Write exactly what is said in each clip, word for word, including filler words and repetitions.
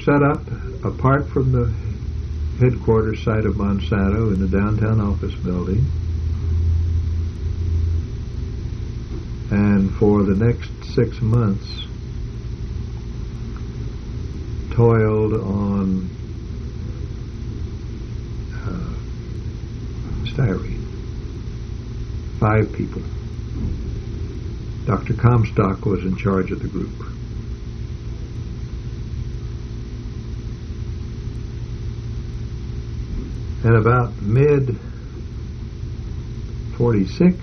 set up apart from the headquarters site of Monsanto in the downtown office building. And for the next six months, toiled on uh, styrene. Five people. Doctor Comstock was in charge of the group. And about mid forty-six,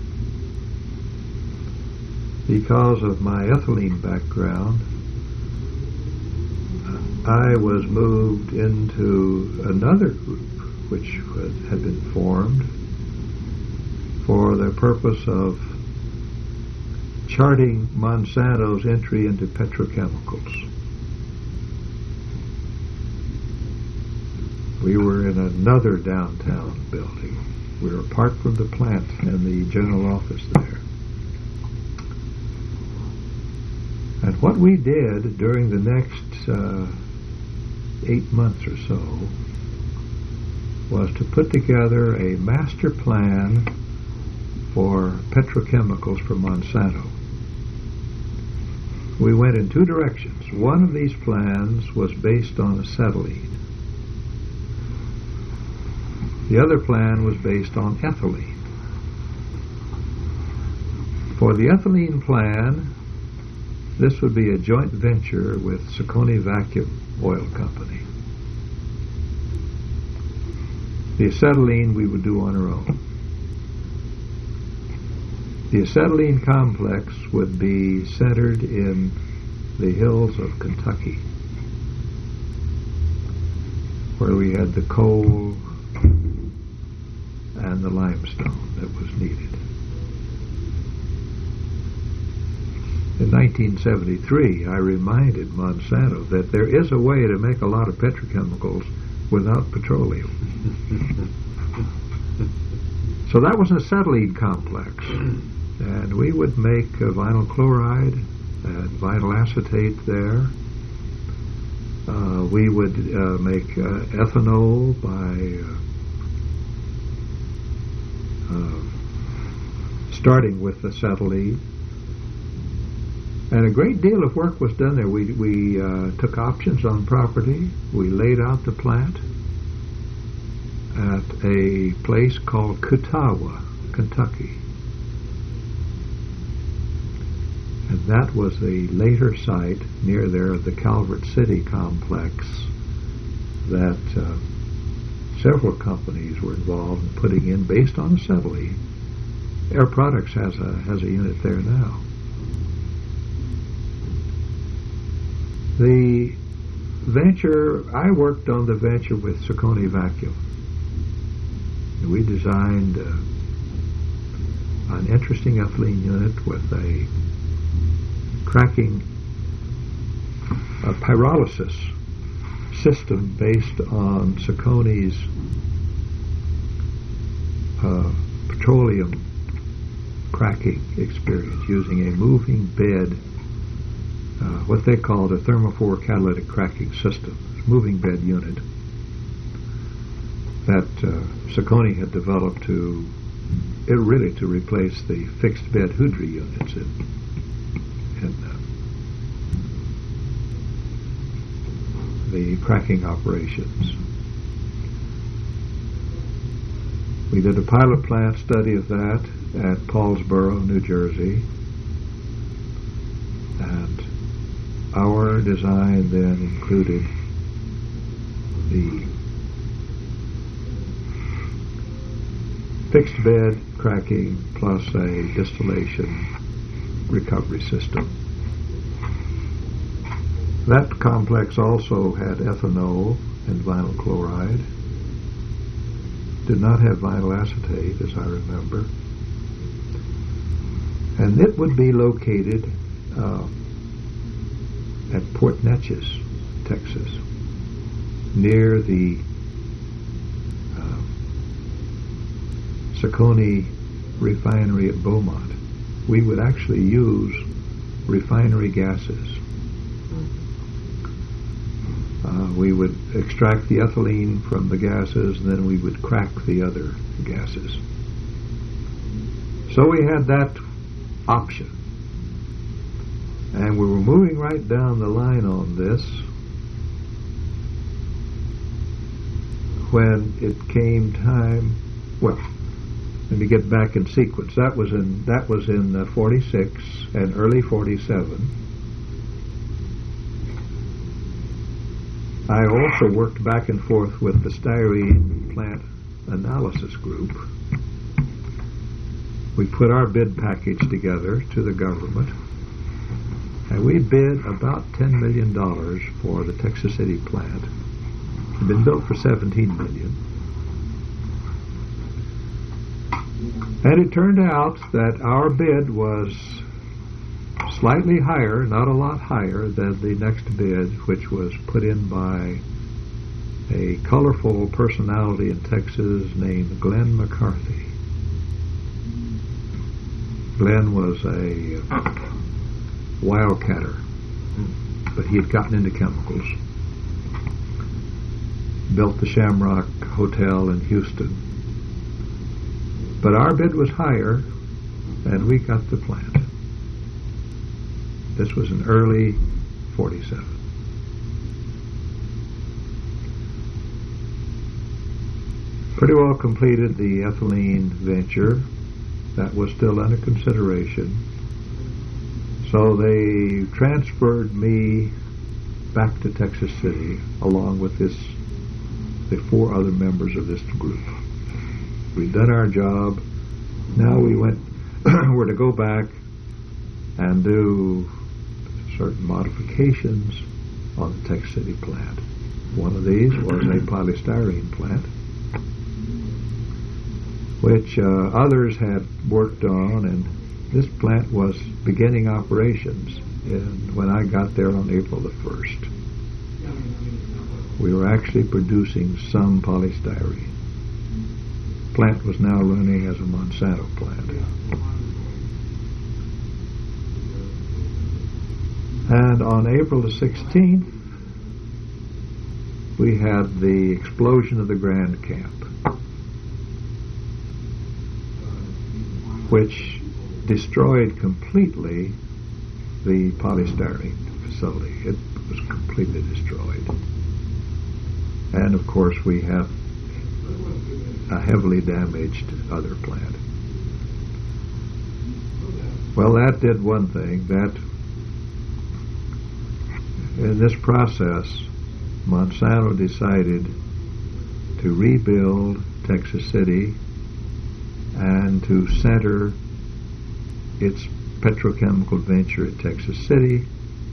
because of my ethylene background, I was moved into another group which was, had been formed for the purpose of charting Monsanto's entry into petrochemicals. We were in another downtown building. We were apart from the plant and the general office there. And what we did during the next uh, eight months or so was to put together a master plan for petrochemicals for Monsanto. We went in two directions. One of these plans was based on acetylene. The other plan was based on ethylene. For the ethylene plan, this would be a joint venture with Saucony Vacuum Oil Company. The acetylene we would do on our own. The acetylene complex would be centered in the hills of Kentucky, where we had the coal and the limestone that was needed. In nineteen seventy-three, I reminded Monsanto that there is a way to make a lot of petrochemicals without petroleum. So that was an acetylene complex. And we would make uh, vinyl chloride and vinyl acetate there. Uh, we would uh, make uh, ethanol by uh, uh, starting with acetylene. And a great deal of work was done there. We, we uh, took options on property. We laid out the plant at a place called Kutawa, Kentucky. And that was the later site near there of the Calvert City complex that uh, several companies were involved in putting in based on acetylene. Air Products has a, has a unit there now. The venture, I worked on the venture with Saucony Vacuum. We designed uh, an interesting ethylene unit with a cracking a pyrolysis system based on Saucony's uh, petroleum cracking experience, using a moving bed, uh, what they called a thermophore catalytic cracking system, moving bed unit that uh, Saucony had developed to it really to replace the fixed bed Houdry units in, in uh, the cracking operations. We did a pilot plant study of that at Paulsboro, New Jersey, and our design then included the fixed bed cracking plus a distillation recovery system. That complex also had ethanol and vinyl chloride. Did not have vinyl acetate, as I remember. And it would be located uh, at Port Neches, Texas, near the uh, Saucony refinery at Beaumont. We would actually use refinery gases. Uh, we would extract the ethylene from the gases, and then we would crack the other gases. So we had that option. And we were moving right down the line on this when it came time. Well, let me get back in sequence. That was in that was in uh, forty-six and early forty-seven. I also worked back and forth with the styrene plant analysis group. We put our bid package together to the government, and we bid about ten million dollars for the Texas City plant. It had been built for seventeen million dollars. And it turned out that our bid was slightly higher, not a lot higher, than the next bid, which was put in by a colorful personality in Texas named Glenn McCarthy. Glenn was a wildcatter, but he had gotten into chemicals. Built the Shamrock Hotel in Houston. But our bid was higher, and we got the plant. This was in early forty-seven. Pretty well completed the ethylene venture. That was still under consideration. So they transferred me back to Texas City along with this, the four other members of this group. We'd done our job. Now we went, were to go back and do certain modifications on the Texas City plant. One of these was a polystyrene plant, which uh, others had worked on, and this plant was beginning operations in, when I got there on April the first. We were actually producing some polystyrene. The plant was now running as a Monsanto plant. And on April the sixteenth, we had the explosion of the Grand Camp, which destroyed completely the polystyrene facility. It was completely destroyed. And of course we have a heavily damaged other plant. Well, that did one thing. That in this process, Monsanto decided to rebuild Texas City and to center its petrochemical venture at Texas City.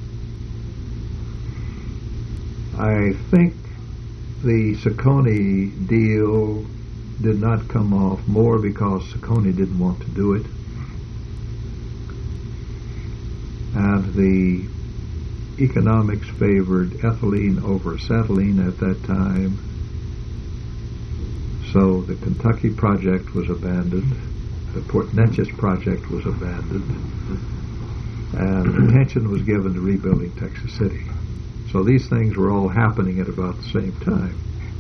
I think the Saucony deal did not come off more because Saucony didn't want to do it. And the economics favored ethylene over acetylene at that time. So the Kentucky project was abandoned. The Port Neches project was abandoned. And attention was given to rebuilding Texas City. So these things were all happening at about the same time.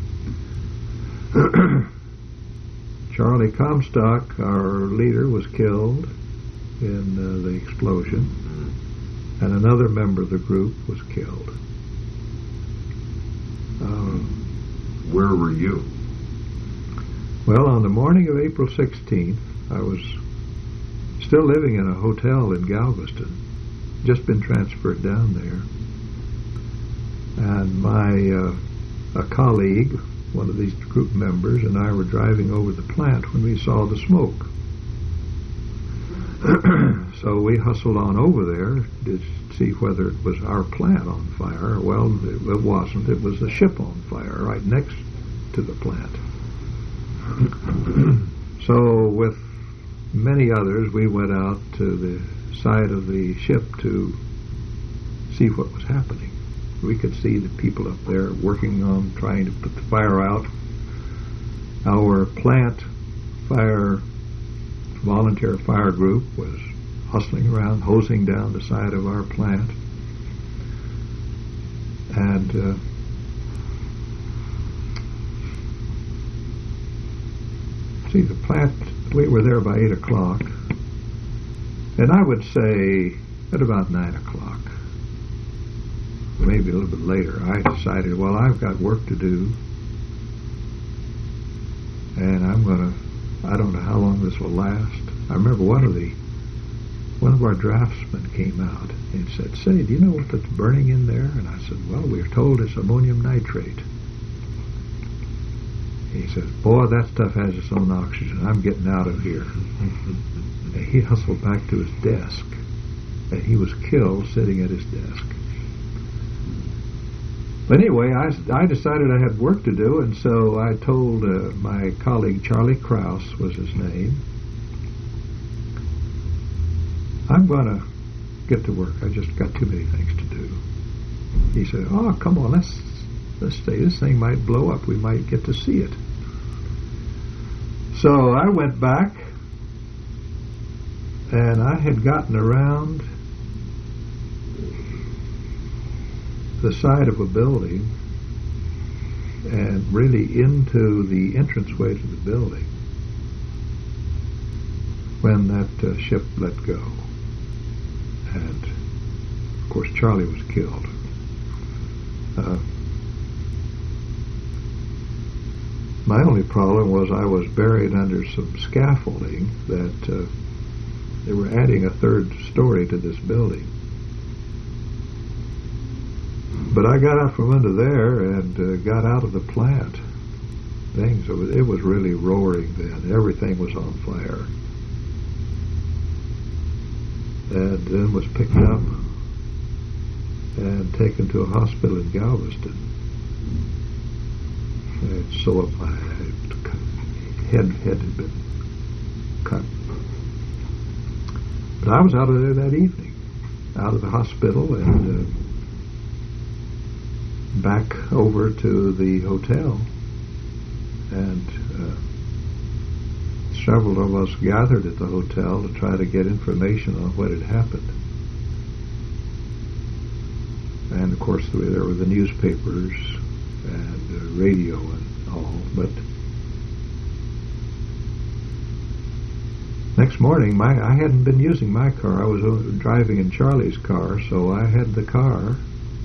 Charlie Comstock, our leader, was killed in uh, the explosion, and another member of the group was killed. Um, Where were you? Well, on the morning of April sixteenth, I was still living in a hotel in Galveston, just been transferred down there. And my uh, a colleague, one of these group members, and I were driving over the plant when we saw the smoke. So we hustled on over there to see whether it was our plant on fire. Well, it wasn't. It was a ship on fire right next to the plant. So with many others, we went out to the side of the ship to see what was happening. We could see the people up there working on trying to put the fire out. Our plant fire volunteer fire group was hustling around, hosing down the side of our plant. And uh, see, the plant, we were there by eight o'clock, and I would say at about nine o'clock, maybe a little bit later, I decided, well, I've got work to do, and I'm going to, I don't know how long this will last. I remember one of the, one of our draftsmen came out and said, say, do you know what that's burning in there? And I said, well, we're told it's ammonium nitrate. He says, boy, that stuff has its own oxygen. I'm getting out of here. And he hustled back to his desk, and he was killed sitting at his desk. But anyway, I, I decided I had work to do, and so I told uh, my colleague, Charlie Krause was his name, I'm going to get to work. I just got too many things to do. He said, oh, come on, let's, let's stay. This thing might blow up. We might get to see it. So I went back, and I had gotten around the side of a building and really into the entranceway to the building when that uh, ship let go. And, of course, Charlie was killed. Uh, my only problem was I was buried under some scaffolding that uh, they were adding a third story to this building. But I got out from under there and uh, got out of the plant. Things, it was, it was really roaring then. Everything was on fire. And then was picked up and taken to a hospital in Galveston. And so up my head, head had been cut. But I was out of there that evening, out of the hospital, and uh, back over to the hotel, and uh, several of us gathered at the hotel to try to get information on what had happened. And of course there were the newspapers and uh, radio and all, but next morning my I hadn't been using my car. I was driving in Charlie's car, so I had the car.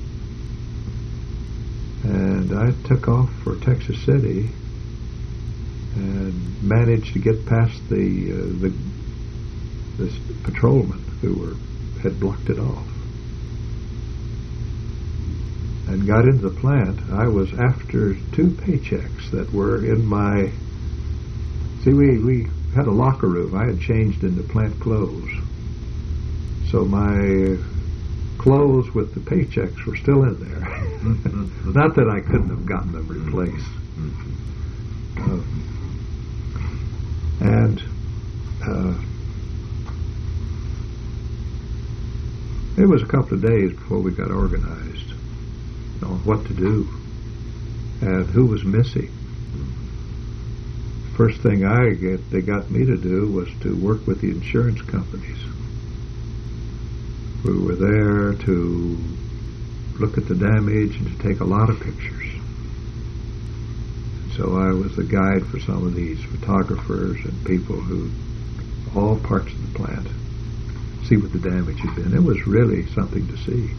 And I took off for Texas City and managed to get past the uh, the this patrolmen who were had blocked it off, and got into the plant. I was after two paychecks that were in my. See, we we had a locker room. I had changed into plant clothes, so my clothes with the paychecks were still in there. Not that I couldn't have gotten them replaced. Uh, and uh, it was a couple of days before we got organized on what to do and who was missing. First thing I get, they got me to do was to work with the insurance companies. We were there to look at the damage and to take a lot of pictures. So I was the guide for some of these photographers and people who, all parts of the plant, see what the damage had been. It was really something to see.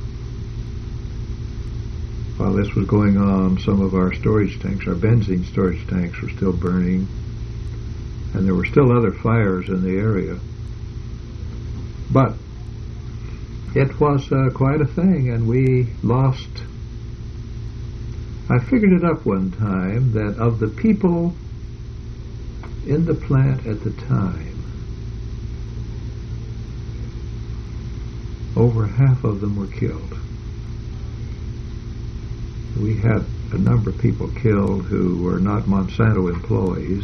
While this was going on, some of our storage tanks, our benzene storage tanks, were still burning, and there were still other fires in the area. But it was uh, quite a thing, and we lost. I figured it up one time that of the people in the plant at the time, over half of them were killed. We had a number of people killed who were not Monsanto employees,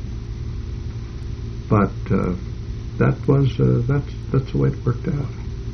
but uh, that was uh, that's that's the way it worked out.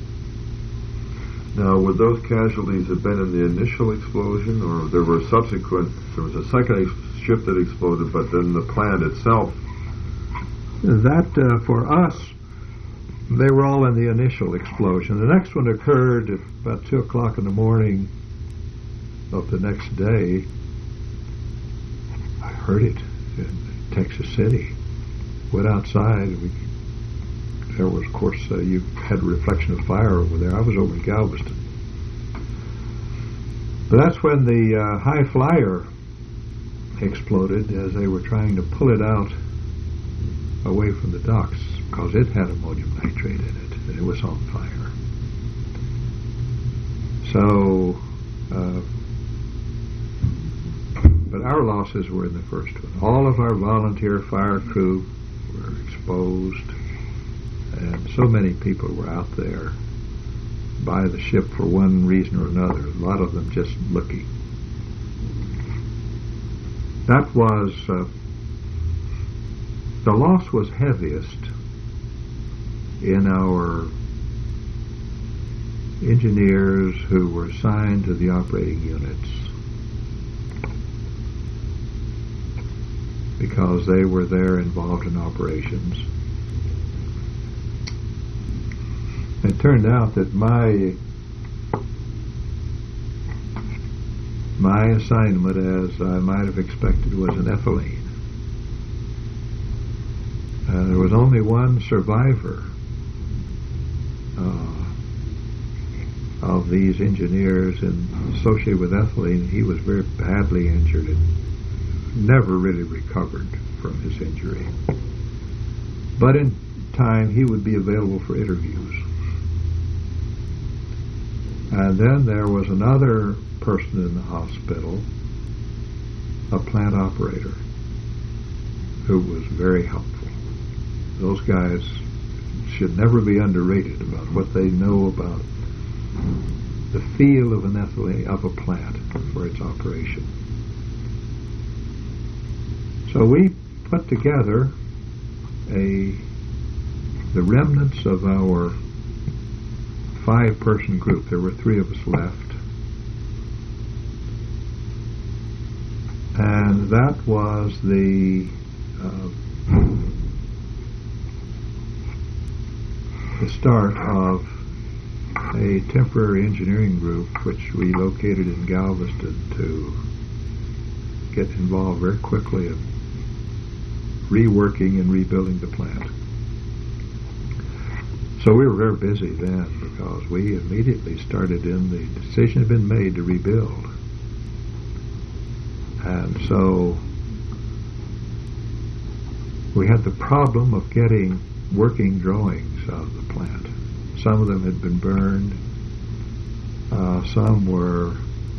Now, would those casualties have been in the initial explosion, or there were subsequent, there was a second ex- ship that exploded, but then the plant itself? That, uh, for us, they were all in the initial explosion. The next one occurred at about two o'clock in the morning of the next day. I heard it in Texas City. went outside. We, there was, of course, uh, you had a reflection of fire over there. I was over in Galveston. But that's when the uh, High Flyer exploded as they were trying to pull it out away from the docks because it had ammonium nitrate in it and it was on fire. So, uh, but our losses were in the first one. All of our volunteer fire crew were exposed, and so many people were out there by the ship for one reason or another, a lot of them just looking. That was, uh, the loss was heaviest in our engineers who were assigned to the operating units, because they were there involved in operations. It turned out that my my assignment, as I might have expected, was an ethylene. Uh, there was only one survivor uh, of these engineers in, associated with ethylene. He was very badly injured and never really recovered from his injury. But in time, he would be available for interviews. And then there was another person in the hospital, a plant operator, who was very helpful. Those guys should never be underrated about what they know about the feel of an ethylene, of a plant for its operation. So we put together a the remnants of our five-person group. There were three of us left. And that was the uh, the start of a temporary engineering group which we located in Galveston to get involved very quickly in reworking and rebuilding the plant. So we were very busy then because we immediately started in, the decision had been made to rebuild. And so we had the problem of getting working drawings out of the plant. Some of them had been burned. Uh, some were...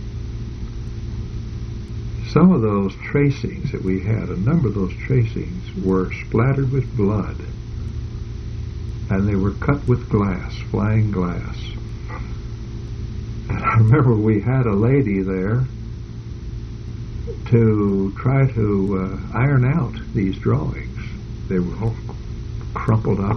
Some of those tracings that we had, a number of those tracings were splattered with blood. And they were cut with glass, flying glass. And I remember we had a lady there to try to uh, iron out these drawings. They were all crumpled up.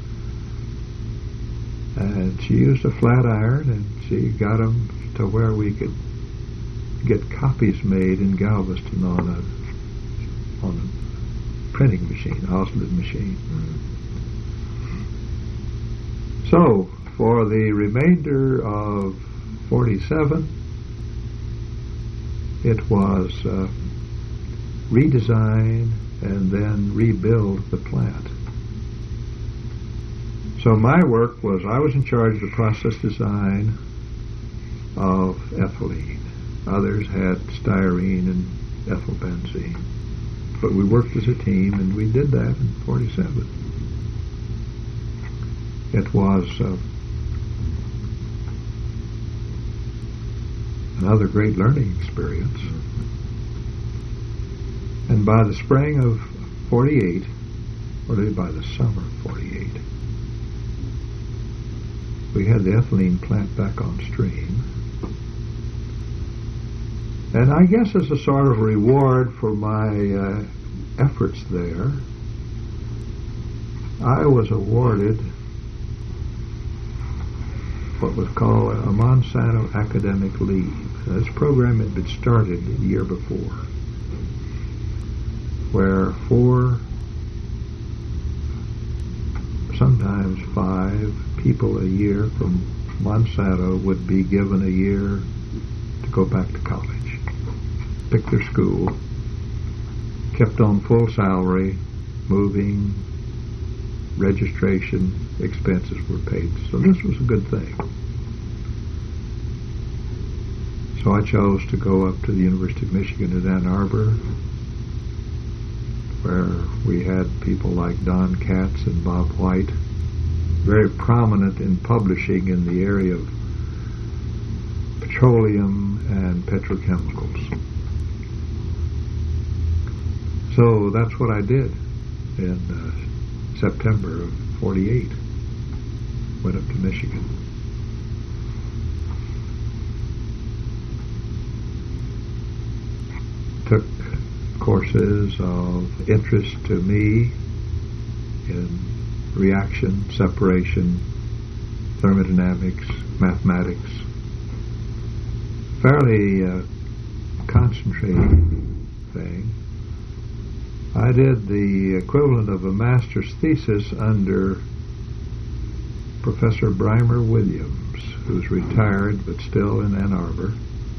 And she used a flat iron, and she got them to where we could get copies made in Galveston on a on a printing machine, Oslin machine. Mm-hmm. So, for the remainder of forty-seven, it was uh, redesign and then rebuild the plant. So my work was, I was in charge of the process design of ethylene. Others had styrene and ethylbenzene. But we worked as a team, and we did that in forty-seven. It was uh, another great learning experience. And by the spring of forty-eight, or maybe by the summer of forty-eight, we had the ethylene plant back on stream. And I guess as a sort of reward for my uh, efforts there, I was awarded what was called a Monsanto Academic Leave. This program had been started the year before, where four, sometimes five people a year from Monsanto would be given a year to go back to college, pick their school, kept on full salary, moving, registration expenses were paid. So this was a good thing. So I chose to go up to the University of Michigan at Ann Arbor, where we had people like Don Katz and Bob White, very prominent in publishing in the area of petroleum and petrochemicals. So that's what I did in uh, September of forty-eight. Went up to Michigan. Took courses of interest to me in reaction, separation, thermodynamics, mathematics. Fairly uh, concentrated thing. I did the equivalent of a master's thesis under Professor Brymer Williams, who's retired but still in Ann Arbor,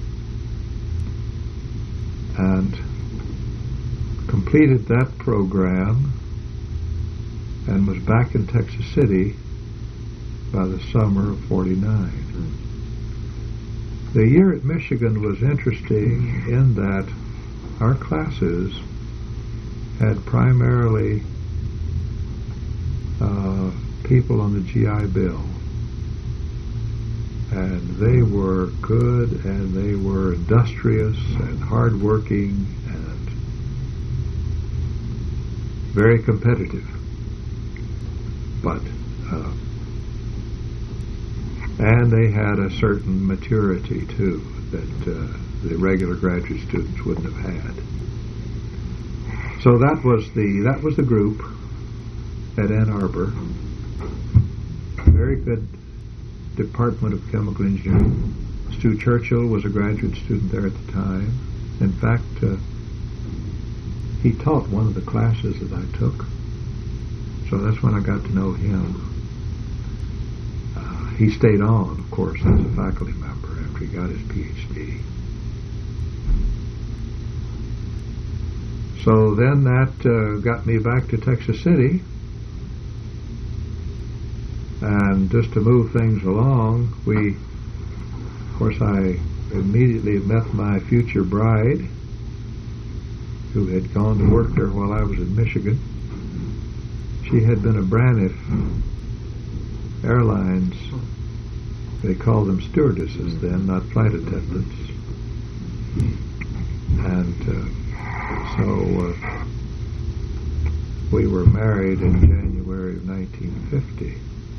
and completed that program and was back in Texas City by the summer of forty-nine. The year at Michigan was interesting in that our classes had primarily uh, people on the G I Bill, and they were good, and they were industrious and hardworking and very competitive. But uh, and they had a certain maturity too that uh, the regular graduate students wouldn't have had. So that was the that was the group at Ann Arbor. Very good Department of Chemical Engineering. Stu Churchill was a graduate student there at the time. In fact, uh, he taught one of the classes that I took. So that's when I got to know him. Uh, he stayed on, of course, as a faculty member after he got his P H D. So then that uh, got me back to Texas City, and just to move things along, we, of course, I immediately met my future bride, who had gone to work there while I was in Michigan. She had been a Braniff Airlines, they called them stewardesses then, not flight attendants, and uh, So uh, we were married in January of nineteen fifty.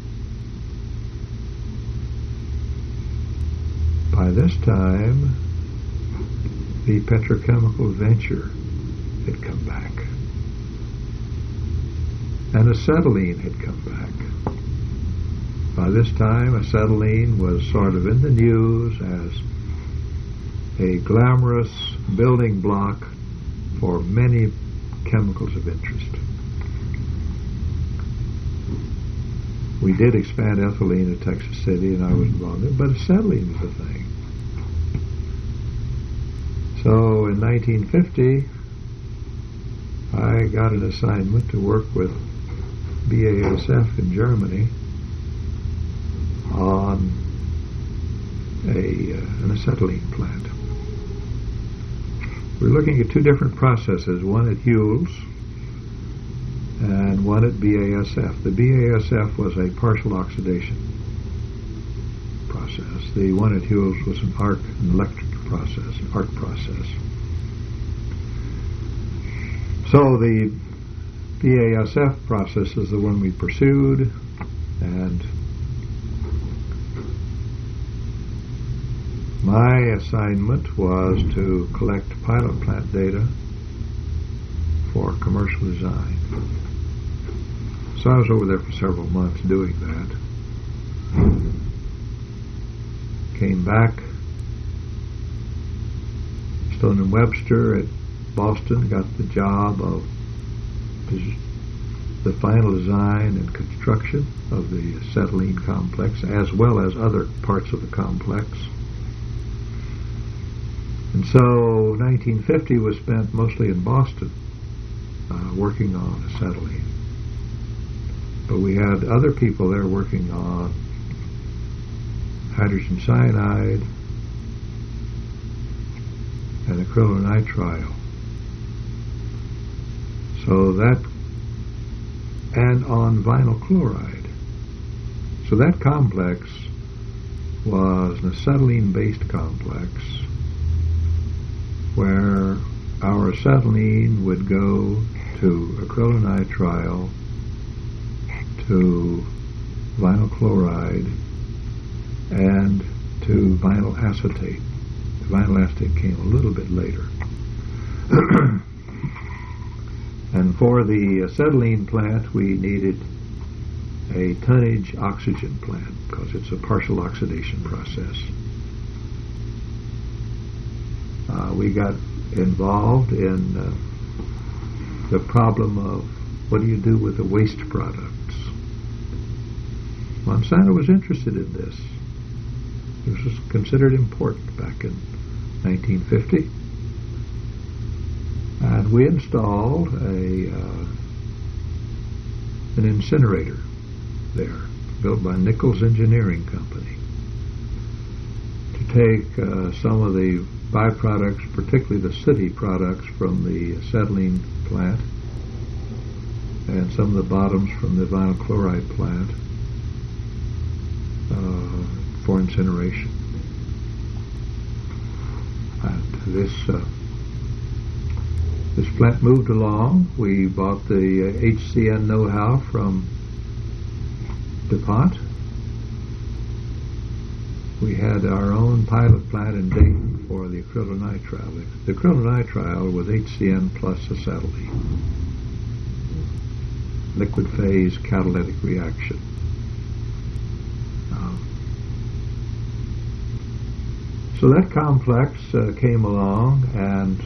By this time, the petrochemical venture had come back, and acetylene had come back. By this time, acetylene was sort of in the news as a glamorous building block for many chemicals of interest. We did expand ethylene at Texas City, and I was involved in it, but acetylene was a thing. So in nineteen fifty, I got an assignment to work with B A S F in Germany on a uh, an acetylene plant. We're looking at two different processes, one at Hewells and one at B A S F. The B A S F was a partial oxidation process. The one at Hewells was an arc, an electric process, an arc process. So the B A S F process is the one we pursued, and my assignment was to collect pilot plant data for commercial design. So I was over there for several months doing that. Came back, Stone and Webster at Boston, got the job of the final design and construction of the acetylene complex, as well as other parts of the complex. And so nineteen fifty was spent mostly in Boston, uh, working on acetylene. But we had other people there working on hydrogen cyanide and acrylonitrile. So that, and on vinyl chloride. So that complex was an acetylene-based complex where our acetylene would go to acrylonitrile, to vinyl chloride, and to vinyl acetate. The vinyl acetate came a little bit later. And for the acetylene plant, we needed a tonnage oxygen plant because it's a partial oxidation process. Uh, we got involved in uh, the problem of what do you do with the waste products. Monsanto was interested in this. This was considered important back in nineteen fifty. And we installed a uh, an incinerator there, built by Nichols Engineering Company, to take uh, some of the byproducts, particularly the city products from the acetylene plant, and some of the bottoms from the vinyl chloride plant uh, for incineration. And this uh, this plant moved along. We bought the uh, H C N know-how from DuPont. We had our own pilot plant in Dayton for the acrylonitrile. The acrylonitrile was H C N plus acetylene. Liquid phase catalytic reaction. Uh, so that complex uh, came along and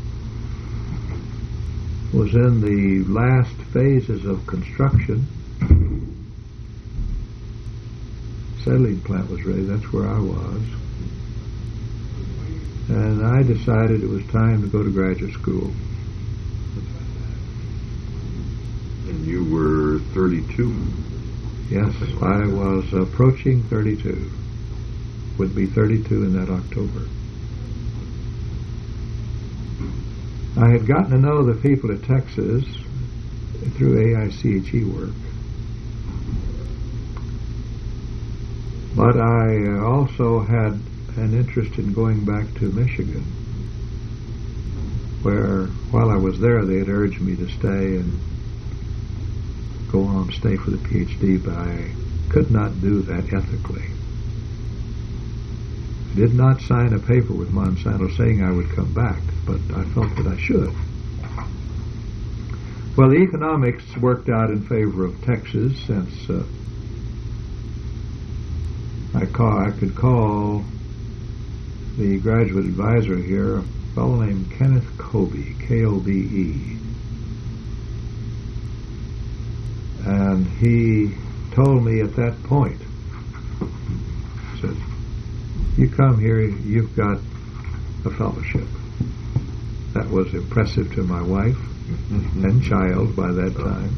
was in the last phases of construction. Acetylene plant was ready. That's where I was. And I decided it was time to go to graduate school. And you were thirty-two? Yes, I was approaching thirty-two. Would be thirty-two in that October. I had gotten to know the people at Texas through A I C H E work. But I also had an interest in going back to Michigan, where while I was there they had urged me to stay and go on, stay for the PhD, but I could not do that ethically. I did not sign a paper with Monsanto saying I would come back, but I felt that I should. Well, the economics worked out in favor of Texas, since uh, I, call, I could call the graduate advisor here, a fellow named Kenneth Kobe, K O B E. And he told me at that point, said, you come here, you've got a fellowship. That was impressive to my wife and child by that time.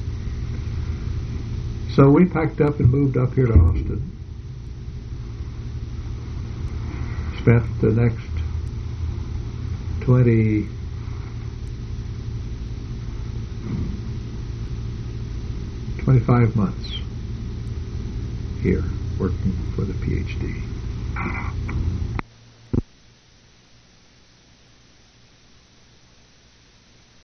So we packed up and moved up here to Austin. Spent the next twenty twenty-five months here working for the PhD.